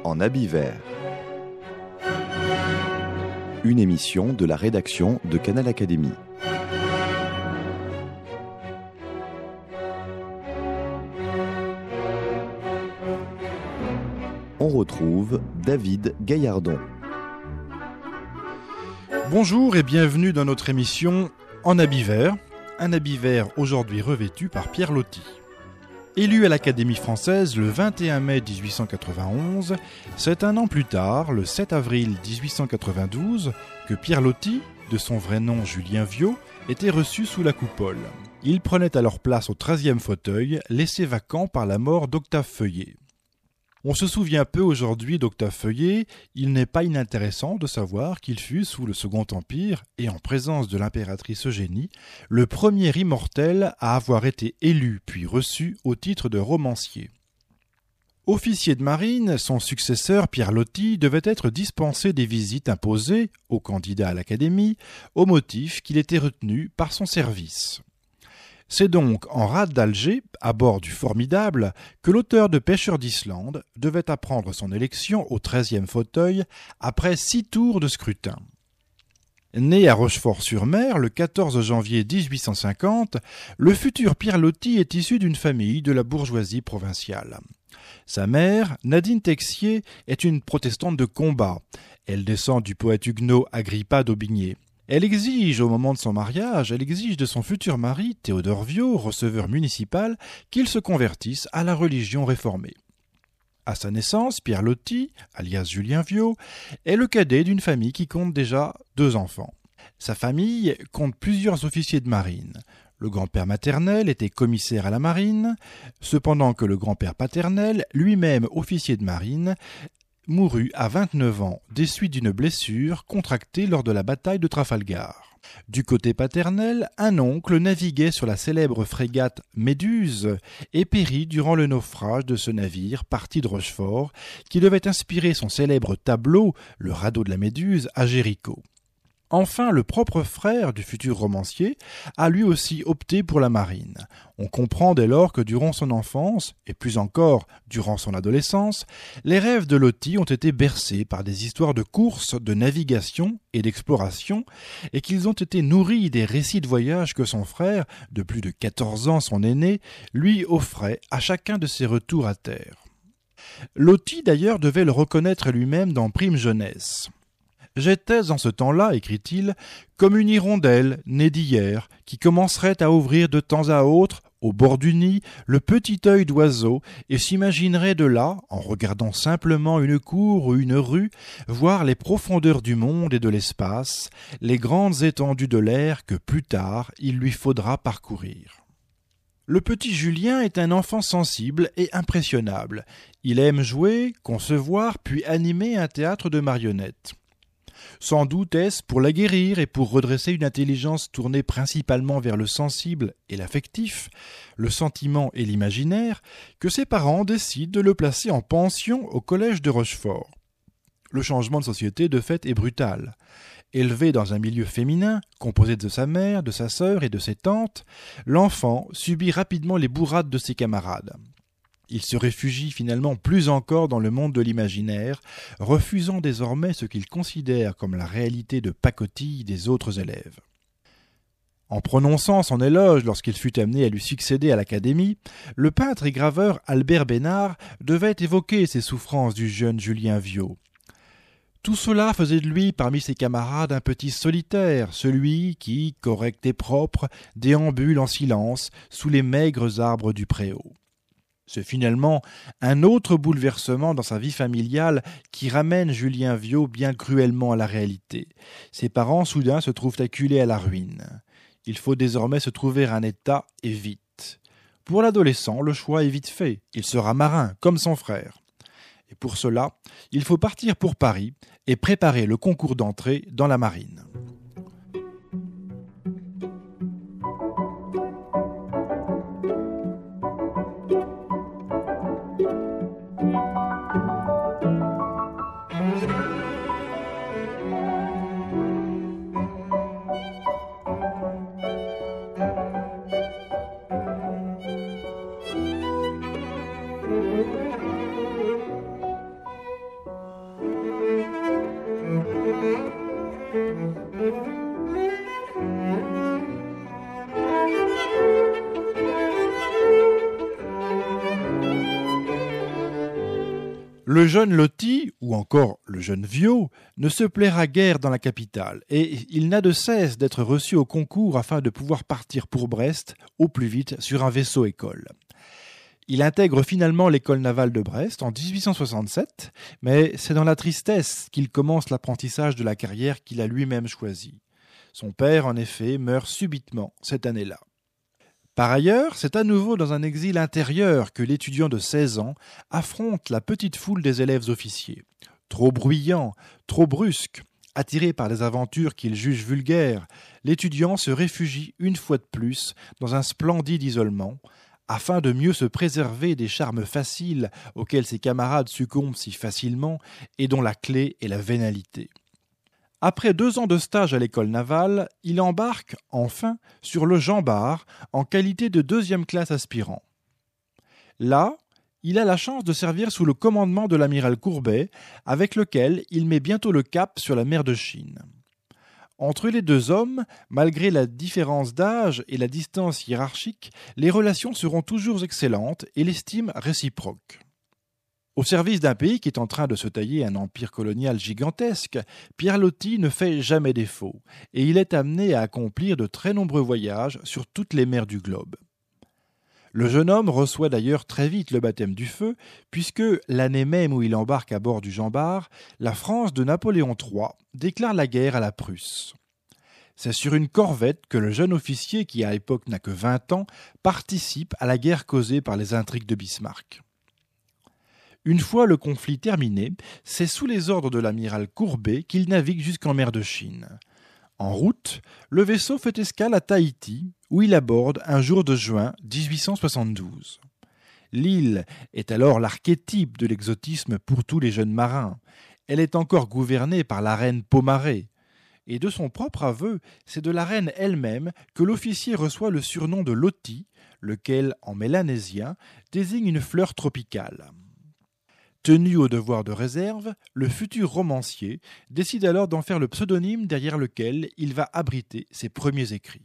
en habit vert. Une émission de la rédaction de Canal Académie. On retrouve David Gaillardon. Bonjour et bienvenue dans notre émission En habit vert. Un habit vert aujourd'hui revêtu par Pierre Loti. Élu à l'Académie française le 21 mai 1891, c'est un an plus tard, le 7 avril 1892, que Pierre Loti, de son vrai nom Julien Viau, était reçu sous la coupole. Il prenait alors place au 13e fauteuil, laissé vacant par la mort d'Octave Feuillet. On se souvient peu aujourd'hui d'Octave Feuillet, il n'est pas inintéressant de savoir qu'il fut, sous le Second Empire et en présence de l'impératrice Eugénie, le premier immortel à avoir été élu puis reçu au titre de romancier. Officier de marine, son successeur Pierre Loti devait être dispensé des visites imposées aux candidats à l'Académie au motif qu'il était retenu par son service. C'est donc en rade d'Alger, à bord du Formidable, que l'auteur de Pêcheurs d'Islande devait apprendre son élection au 13e fauteuil après 6 tours de scrutin. Né à Rochefort-sur-Mer le 14 janvier 1850, le futur Pierre Loti est issu d'une famille de la bourgeoisie provinciale. Sa mère, Nadine Texier, est une protestante de combat. Elle descend du poète huguenot Agrippa d'Aubigné. Elle exige, au moment de son mariage, de son futur mari, Théodore Viau, receveur municipal, qu'il se convertisse à la religion réformée. À sa naissance, Pierre Loti, alias Julien Viau, est le cadet d'une famille qui compte déjà 2 enfants. Sa famille compte plusieurs officiers de marine. Le grand-père maternel était commissaire à la marine, cependant que le grand-père paternel, lui-même officier de marine, mourut à 29 ans des suites d'une blessure contractée lors de la bataille de Trafalgar. Du côté paternel, un oncle naviguait sur la célèbre frégate Méduse et périt durant le naufrage de ce navire parti de Rochefort qui devait inspirer son célèbre tableau, le radeau de la Méduse, à Jéricho. Enfin, le propre frère du futur romancier a lui aussi opté pour la marine. On comprend dès lors que durant son enfance, et plus encore durant son adolescence, les rêves de Loti ont été bercés par des histoires de course, de navigation et d'exploration, et qu'ils ont été nourris des récits de voyage que son frère, de plus de 14 ans son aîné, lui offrait à chacun de ses retours à terre. Loti d'ailleurs devait le reconnaître lui-même dans Prime Jeunesse. « J'étais en ce temps-là, écrit-il, comme une hirondelle née d'hier, qui commencerait à ouvrir de temps à autre, au bord du nid, le petit œil d'oiseau, et s'imaginerait de là, en regardant simplement une cour ou une rue, voir les profondeurs du monde et de l'espace, les grandes étendues de l'air que plus tard il lui faudra parcourir. » Le petit Julien est un enfant sensible et impressionnable. Il aime jouer, concevoir, puis animer un théâtre de marionnettes. Sans doute est-ce pour l'aguerrir et pour redresser une intelligence tournée principalement vers le sensible et l'affectif, le sentiment et l'imaginaire, que ses parents décident de le placer en pension au collège de Rochefort. Le changement de société de fait est brutal. Élevé dans un milieu féminin, composé de sa mère, de sa sœur et de ses tantes, l'enfant subit rapidement les bourrades de ses camarades. Il se réfugie finalement plus encore dans le monde de l'imaginaire, refusant désormais ce qu'il considère comme la réalité de pacotille des autres élèves. En prononçant son éloge lorsqu'il fut amené à lui succéder à l'Académie, le peintre et graveur Albert Bénard devait évoquer ces souffrances du jeune Julien Viau. Tout cela faisait de lui, parmi ses camarades, un petit solitaire, celui qui, correct et propre, déambule en silence sous les maigres arbres du préau. C'est finalement un autre bouleversement dans sa vie familiale qui ramène Julien Viau bien cruellement à la réalité. Ses parents soudain se trouvent acculés à la ruine. Il faut désormais se trouver un état et vite. Pour l'adolescent, le choix est vite fait. Il sera marin, comme son frère. Et pour cela, il faut partir pour Paris et préparer le concours d'entrée dans la marine. Le jeune Loti, ou encore le jeune Viaud, ne se plaira guère dans la capitale et il n'a de cesse d'être reçu au concours afin de pouvoir partir pour Brest au plus vite sur un vaisseau-école. Il intègre finalement l'école navale de Brest en 1867, mais c'est dans la tristesse qu'il commence l'apprentissage de la carrière qu'il a lui-même choisie. Son père, en effet, meurt subitement cette année-là. Par ailleurs, c'est à nouveau dans un exil intérieur que l'étudiant de 16 ans affronte la petite foule des élèves officiers. Trop bruyant, trop brusque, attiré par des aventures qu'il juge vulgaires, l'étudiant se réfugie une fois de plus dans un splendide isolement, afin de mieux se préserver des charmes faciles auxquels ses camarades succombent si facilement et dont la clé est la vénalité. Après 2 ans de stage à l'école navale, il embarque, enfin, sur le Jean Bart en qualité de 2e classe aspirant. Là, il a la chance de servir sous le commandement de l'amiral Courbet, avec lequel il met bientôt le cap sur la mer de Chine. Entre les 2 hommes, malgré la différence d'âge et la distance hiérarchique, les relations seront toujours excellentes et l'estime réciproque. Au service d'un pays qui est en train de se tailler un empire colonial gigantesque, Pierre Loti ne fait jamais défaut, et il est amené à accomplir de très nombreux voyages sur toutes les mers du globe. Le jeune homme reçoit d'ailleurs très vite le baptême du feu, puisque, l'année même où il embarque à bord du Jean Bart, la France de Napoléon III déclare la guerre à la Prusse. C'est sur une corvette que le jeune officier, qui à l'époque n'a que 20 ans, participe à la guerre causée par les intrigues de Bismarck. Une fois le conflit terminé, c'est sous les ordres de l'amiral Courbet qu'il navigue jusqu'en mer de Chine. En route, le vaisseau fait escale à Tahiti, où il aborde un jour de juin 1872. L'île est alors l'archétype de l'exotisme pour tous les jeunes marins. Elle est encore gouvernée par la reine Pomaré. Et de son propre aveu, c'est de la reine elle-même que l'officier reçoit le surnom de Loti, lequel, en mélanésien, désigne une fleur tropicale. Tenu au devoir de réserve, le futur romancier décide alors d'en faire le pseudonyme derrière lequel il va abriter ses premiers écrits.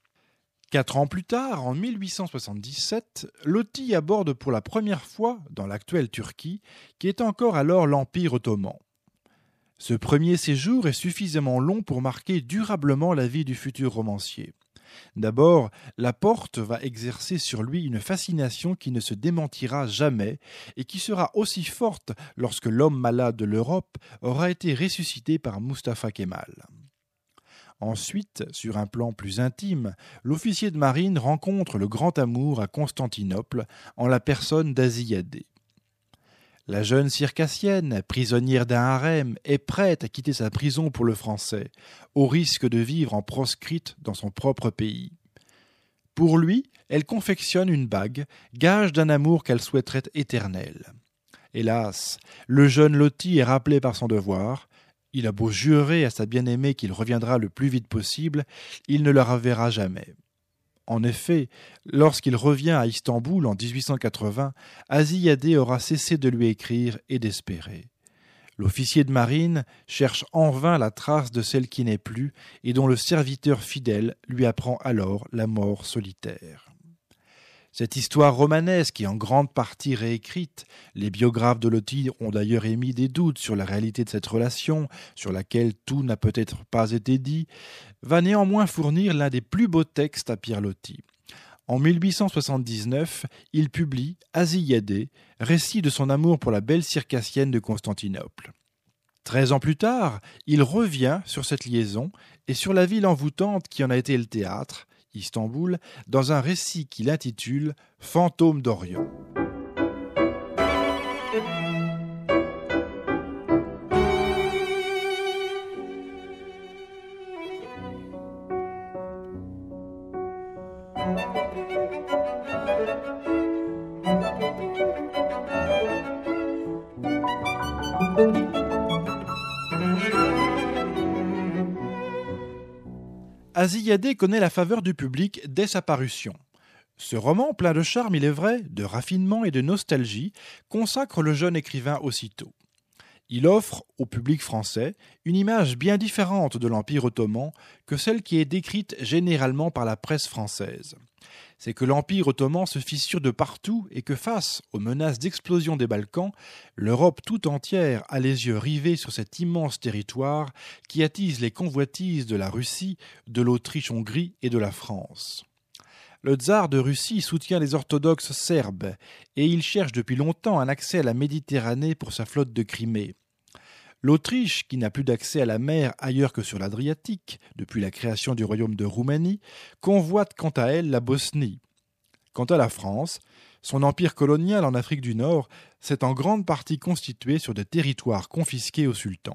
4 ans plus tard, en 1877, Loti aborde pour la première fois dans l'actuelle Turquie, qui est encore alors l'Empire ottoman. Ce premier séjour est suffisamment long pour marquer durablement la vie du futur romancier. D'abord, la porte va exercer sur lui une fascination qui ne se démentira jamais et qui sera aussi forte lorsque l'homme malade de l'Europe aura été ressuscité par Mustapha Kemal. Ensuite, sur un plan plus intime, l'officier de marine rencontre le grand amour à Constantinople en la personne d'Aziyadeh. La jeune circassienne, prisonnière d'un harem, est prête à quitter sa prison pour le français, au risque de vivre en proscrite dans son propre pays. Pour lui, elle confectionne une bague, gage d'un amour qu'elle souhaiterait éternel. Hélas, le jeune Loti est rappelé par son devoir. Il a beau jurer à sa bien-aimée qu'il reviendra le plus vite possible, il ne la reverra jamais. En effet, lorsqu'il revient à Istanbul en 1880, Aziyadeh aura cessé de lui écrire et d'espérer. L'officier de marine cherche en vain la trace de celle qui n'est plus et dont le serviteur fidèle lui apprend alors la mort solitaire. Cette histoire romanesque est en grande partie réécrite. Les biographes de Loti ont d'ailleurs émis des doutes sur la réalité de cette relation, sur laquelle tout n'a peut-être pas été dit, va néanmoins fournir l'un des plus beaux textes à Pierre Loti. En 1879, il publie Aziyadeh, récit de son amour pour la belle circassienne de Constantinople. 13 ans plus tard, il revient sur cette liaison et sur la ville envoûtante qui en a été le théâtre, Istanbul, dans un récit qu'il intitule « Fantôme d'Orient ». Aziyadeh connaît la faveur du public dès sa parution. Ce roman, plein de charme, il est vrai, de raffinement et de nostalgie, consacre le jeune écrivain aussitôt. Il offre au public français une image bien différente de l'Empire ottoman que celle qui est décrite généralement par la presse française. C'est que l'Empire ottoman se fissure de partout et que face aux menaces d'explosion des Balkans, l'Europe tout entière a les yeux rivés sur cet immense territoire qui attise les convoitises de la Russie, de l'Autriche-Hongrie et de la France. Le tsar de Russie soutient les orthodoxes serbes et il cherche depuis longtemps un accès à la Méditerranée pour sa flotte de Crimée. L'Autriche, qui n'a plus d'accès à la mer ailleurs que sur l'Adriatique, depuis la création du royaume de Roumanie, convoite quant à elle la Bosnie. Quant à la France, son empire colonial en Afrique du Nord s'est en grande partie constitué sur des territoires confisqués au sultan.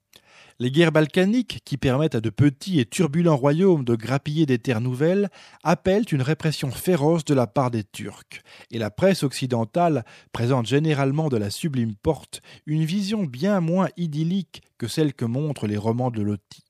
Les guerres balkaniques, qui permettent à de petits et turbulents royaumes de grappiller des terres nouvelles, appellent une répression féroce de la part des Turcs, et la presse occidentale présente généralement de la Sublime Porte une vision bien moins idyllique que celle que montrent les romans de Loti.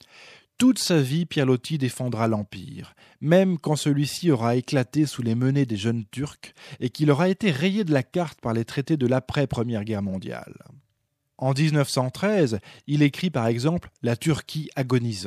Toute sa vie, Pierre Loti défendra l'Empire, même quand celui-ci aura éclaté sous les menées des jeunes Turcs et qu'il aura été rayé de la carte par les traités de l'après-Première Guerre mondiale. En 1913, il écrit par exemple « La Turquie agonisante ».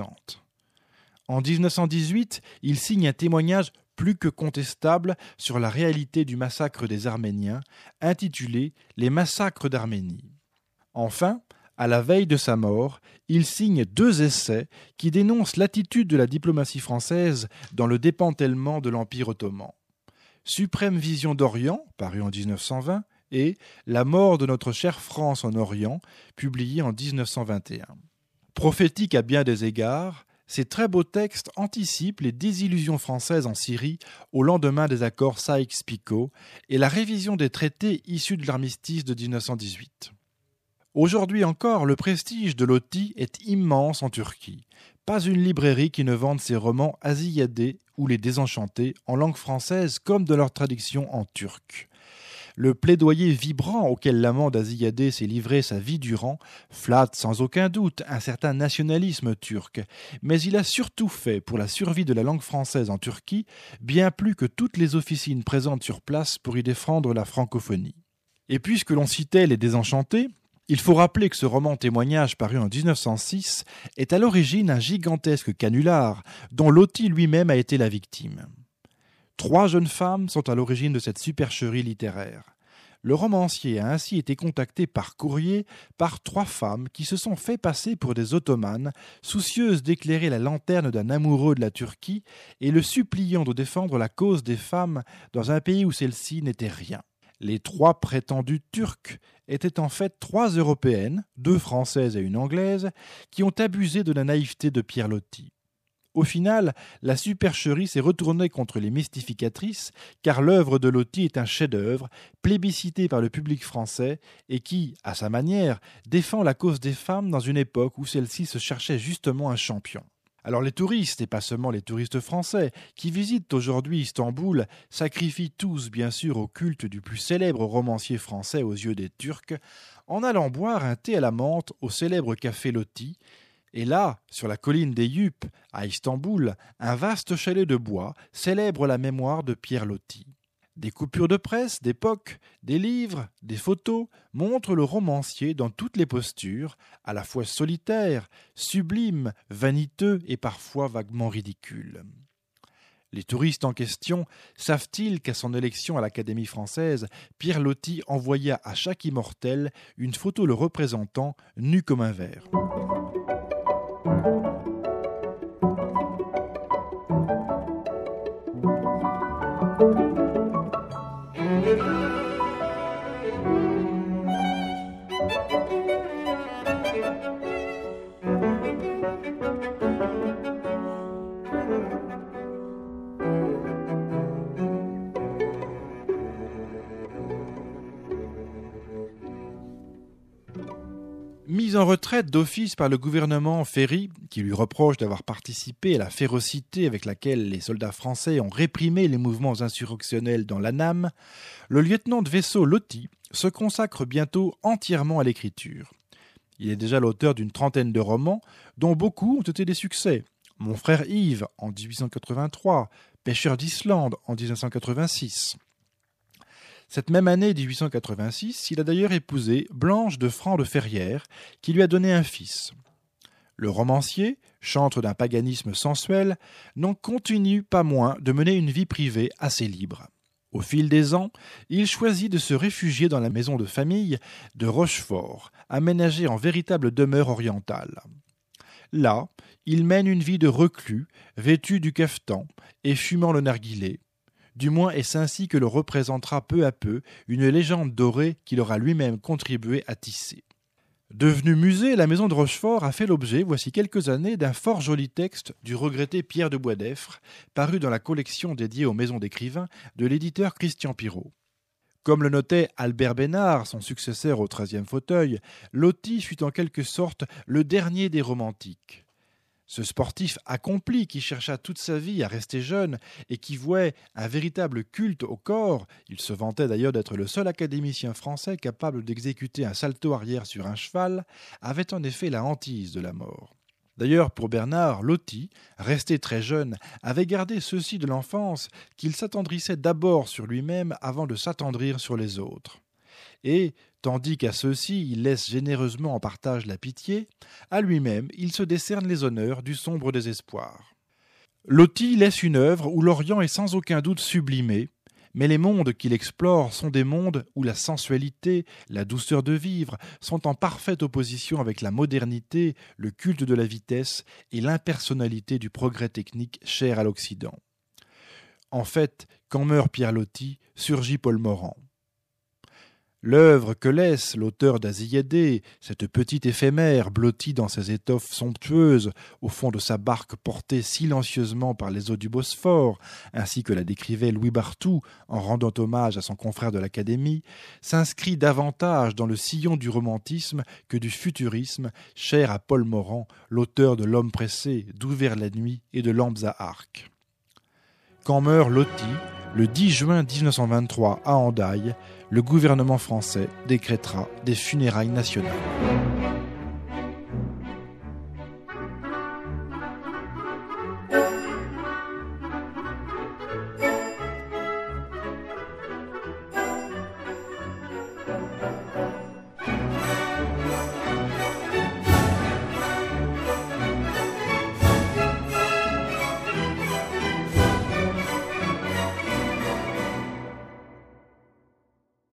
En 1918, il signe un témoignage plus que contestable sur la réalité du massacre des Arméniens, intitulé « Les massacres d'Arménie ». Enfin, à la veille de sa mort, il signe 2 essais qui dénoncent l'attitude de la diplomatie française dans le démantèlement de l'Empire ottoman. « Suprême vision d'Orient », paru en 1920, et « La mort de notre chère France en Orient », publié en 1921. Prophétique à bien des égards, ces très beaux textes anticipent les désillusions françaises en Syrie au lendemain des accords Sykes-Picot et la révision des traités issus de l'armistice de 1918. Aujourd'hui encore, le prestige de Loti est immense en Turquie. Pas une librairie qui ne vende ses romans Aziyadeh ou Les Désenchantés en langue française comme de leur traduction en turc. Le plaidoyer vibrant auquel l'amant d'Aziyadeh s'est livré sa vie durant flatte sans aucun doute un certain nationalisme turc, mais il a surtout fait pour la survie de la langue française en Turquie bien plus que toutes les officines présentes sur place pour y défendre la francophonie. Et puisque l'on citait Les Désenchantés, il faut rappeler que ce roman témoignage paru en 1906 est à l'origine un gigantesque canular dont Loti lui-même a été la victime. 3 jeunes femmes sont à l'origine de cette supercherie littéraire. Le romancier a ainsi été contacté par courrier par 3 femmes qui se sont fait passer pour des ottomanes, soucieuses d'éclairer la lanterne d'un amoureux de la Turquie et le suppliant de défendre la cause des femmes dans un pays où celle-ci n'était rien. Les 3 prétendues turques étaient en fait 3 européennes, 2 françaises et une anglaise, qui ont abusé de la naïveté de Pierre Loti. Au final, la supercherie s'est retournée contre les mystificatrices, car l'œuvre de Loti est un chef-d'œuvre, plébiscité par le public français, et qui, à sa manière, défend la cause des femmes dans une époque où celle-ci se cherchait justement un champion. Alors les touristes, et pas seulement les touristes français, qui visitent aujourd'hui Istanbul, sacrifient tous bien sûr au culte du plus célèbre romancier français aux yeux des Turcs, en allant boire un thé à la menthe au célèbre café Loti. Et là, sur la colline des Yup, à Istanbul, un vaste chalet de bois célèbre la mémoire de Pierre Loti. Des coupures de presse d'époque, des livres, des photos montrent le romancier dans toutes les postures, à la fois solitaire, sublime, vaniteux et parfois vaguement ridicule. Les touristes en question savent-ils qu'à son élection à l'Académie française, Pierre Loti envoya à chaque immortel une photo le représentant nu comme un verre. Mis en retraite d'office par le gouvernement Ferry, qui lui reproche d'avoir participé à la férocité avec laquelle les soldats français ont réprimé les mouvements insurrectionnels dans l'Annam, le lieutenant de vaisseau Loti se consacre bientôt entièrement à l'écriture. Il est déjà l'auteur d'une 30aine de romans, dont beaucoup ont été des succès. Mon frère Yves en 1883, Pêcheur d'Islande en 1986. Cette même année 1886, il a d'ailleurs épousé Blanche de Franc de Ferrières, qui lui a donné un fils. Le romancier, chantre d'un paganisme sensuel, n'en continue pas moins de mener une vie privée assez libre. Au fil des ans, il choisit de se réfugier dans la maison de famille de Rochefort, aménagée en véritable demeure orientale. Là, il mène une vie de reclus, vêtu du cafetan et fumant le narguilé. Du moins est-ce ainsi que le représentera peu à peu une légende dorée qu'il aura lui-même contribué à tisser. Devenue musée, la maison de Rochefort a fait l'objet, voici quelques années, d'un fort joli texte du regretté Pierre de Boisdeffre, paru dans la collection dédiée aux maisons d'écrivains de l'éditeur Christian Pirot. Comme le notait Albert Bénard, son successeur au 13e fauteuil, Loti fut en quelque sorte le dernier des romantiques. Ce sportif accompli qui chercha toute sa vie à rester jeune et qui vouait un véritable culte au corps, il se vantait d'ailleurs d'être le seul académicien français capable d'exécuter un salto arrière sur un cheval, avait en effet la hantise de la mort. D'ailleurs, pour Bernard, Loti, resté très jeune, avait gardé ceci de l'enfance, qu'il s'attendrissait d'abord sur lui-même avant de s'attendrir sur les autres. Et, tandis qu'à ceux-ci il laisse généreusement en partage la pitié, à lui-même il se décerne les honneurs du sombre désespoir. Loti laisse une œuvre où l'Orient est sans aucun doute sublimé, mais les mondes qu'il explore sont des mondes où la sensualité, la douceur de vivre sont en parfaite opposition avec la modernité, le culte de la vitesse et l'impersonnalité du progrès technique cher à l'Occident. En fait, quand meurt Pierre Loti, surgit Paul Morand. L'œuvre que laisse l'auteur d'Aziyadeh, cette petite éphémère blottie dans ses étoffes somptueuses, au fond de sa barque portée silencieusement par les eaux du Bosphore, ainsi que la décrivait Louis Barthou en rendant hommage à son confrère de l'Académie, s'inscrit davantage dans le sillon du romantisme que du futurisme, cher à Paul Morand, l'auteur de L'homme pressé, D'où vers la nuit et de Lampes à arc. Quand meurt Loti, le 10 juin 1923 à Hendaye, le gouvernement français décrétera des funérailles nationales.